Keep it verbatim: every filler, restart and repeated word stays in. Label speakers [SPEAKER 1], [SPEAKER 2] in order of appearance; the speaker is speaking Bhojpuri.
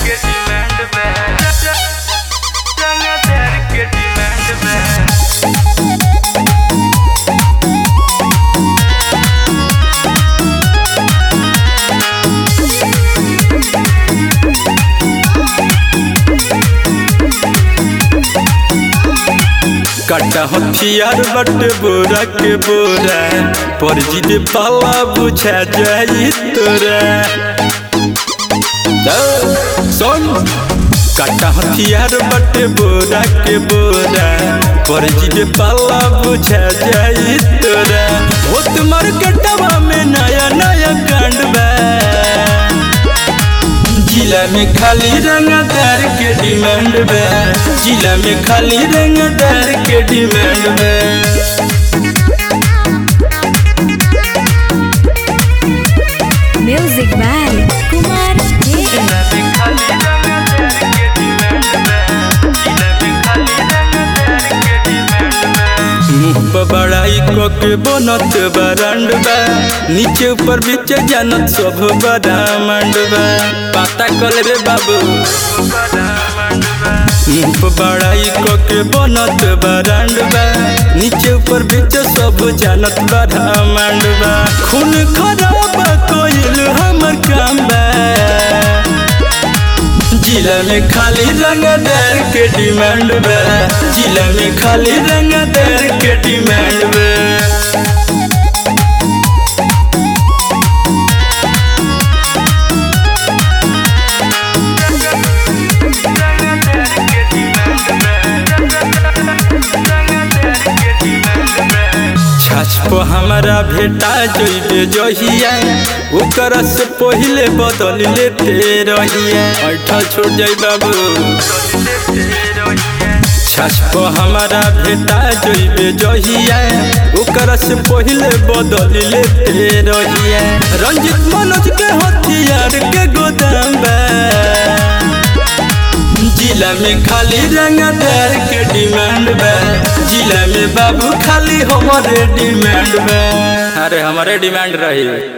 [SPEAKER 1] के डिमांड बा, रंगदार के डिमांड बा।
[SPEAKER 2] काटा हथियार बट बोरा के बोरा पर जिद पाला बुझा जाई तोरा। सुन काटा हथियार बट बोरा के बोरा पर जिद पाला बुझा जाई तोरा। हो तुम्हार कटवा में नया नया कांड बा, जिला में खाली रंगदार के डिमांड बा, जिला में खाली रंगदार के डिमांड बा।
[SPEAKER 3] म्यूजिक बाय कुमार
[SPEAKER 2] मुँह पर बड़ाई को के बनत बरांड बा, नीचे ऊपर बीच जानत सब बरामंड बा। पता कल रे बाबू मुँह पर बड़ाई को के बनत बरांड बा, नीचे ऊपर बीच सब जानत बरामंड बा। खून खराब कोइल हमर काम बा, जिला में खाली रंगदार के डिमांड बा, जिला में खाली रंगदार के डिमांड बा। हमारा भेटा जइबे जहिया ओकरा से पहिले बदल लेते रहिया। ऐठा छोड़ जाई बाबू छाछ पर हमारा भेटा जइबे जहिया ओकरा से पहिले बदल लेते रहिया। रंजित मनोज के हथियार के गोदाम बा, जिला में खाली रंगदार के डिमांड बा, जिला में बाबू खाली हमारे डिमांड बा। अरे हमारे डिमांड रही।